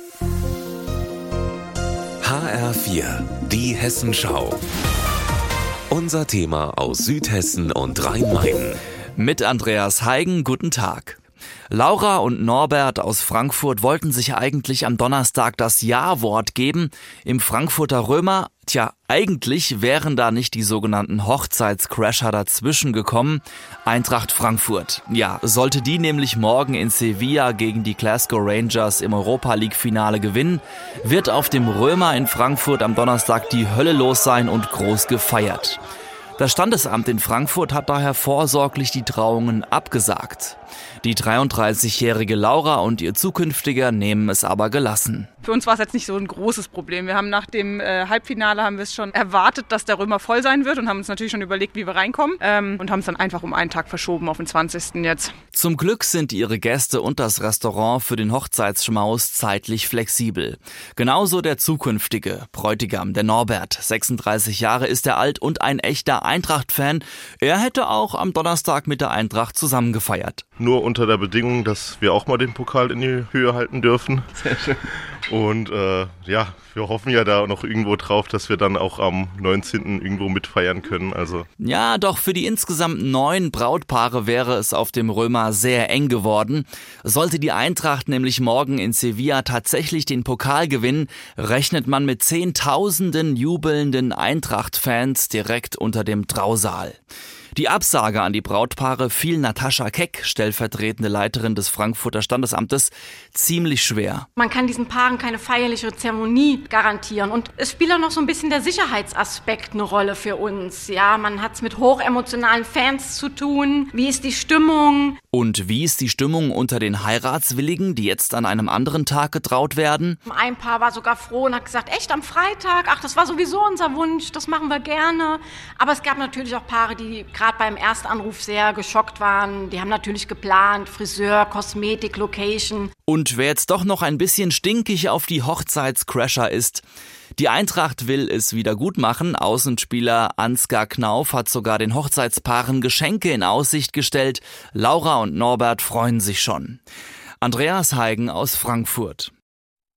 HR4, die Hessenschau. Unser Thema aus Südhessen und Rhein-Main. Mit Andreas Heigen, guten Tag. Laura und Norbert aus Frankfurt wollten sich eigentlich am Donnerstag das Ja-Wort geben im Frankfurter Römer. Eigentlich wären da nicht die sogenannten Hochzeitscrasher dazwischen gekommen. Eintracht Frankfurt. Sollte die nämlich morgen in Sevilla gegen die Glasgow Rangers im Europa-League-Finale gewinnen, wird auf dem Römer in Frankfurt am Donnerstag die Hölle los sein und groß gefeiert. Das Standesamt in Frankfurt hat daher vorsorglich die Trauungen abgesagt. Die 33-jährige Laura und ihr Zukünftiger nehmen es aber gelassen. Für uns war es jetzt nicht so ein großes Problem. Wir haben nach dem Halbfinale haben wir es schon erwartet, dass der Römer voll sein wird und haben uns natürlich schon überlegt, wie wir reinkommen und haben es dann einfach um einen Tag verschoben auf den 20. jetzt. Zum Glück sind ihre Gäste und das Restaurant für den Hochzeitsschmaus zeitlich flexibel. Genauso der zukünftige Bräutigam, der Norbert. 36 Jahre ist er alt und ein echter Eintracht-Fan. Er hätte auch am Donnerstag mit der Eintracht zusammen gefeiert. Nur unter der Bedingung, dass wir auch mal den Pokal in die Höhe halten dürfen. Sehr schön. Und wir hoffen ja da noch irgendwo drauf, dass wir dann auch am 19. irgendwo mitfeiern können. Ja, doch für die insgesamt 9 Brautpaare wäre es auf dem Römer sehr eng geworden. Sollte die Eintracht nämlich morgen in Sevilla tatsächlich den Pokal gewinnen, rechnet man mit Zehntausenden jubelnden Eintracht-Fans direkt unter dem Trausaal. Die Absage an die Brautpaare fiel Natascha Keck, stellvertretende Leiterin des Frankfurter Standesamtes, ziemlich schwer. Man kann diesen Paaren keine feierliche Zeremonie garantieren. Und es spielt auch noch so ein bisschen der Sicherheitsaspekt eine Rolle für uns. Ja, man hat es mit hochemotionalen Fans zu tun. Wie ist die Stimmung? Und wie ist die Stimmung unter den Heiratswilligen, die jetzt an einem anderen Tag getraut werden? Ein Paar war sogar froh und hat gesagt, echt am Freitag? Ach, das war sowieso unser Wunsch, das machen wir gerne. Aber es gab natürlich auch Paare, die gerade beim Erstanruf sehr geschockt waren. Die haben natürlich geplant, Friseur, Kosmetik, Location. Und wer jetzt doch noch ein bisschen stinkig auf die Hochzeitscrasher ist, die Eintracht will es wieder gut machen. Außenspieler Ansgar Knauf hat sogar den Hochzeitspaaren Geschenke in Aussicht gestellt. Laura und Norbert freuen sich schon. Andreas Heigen aus Frankfurt.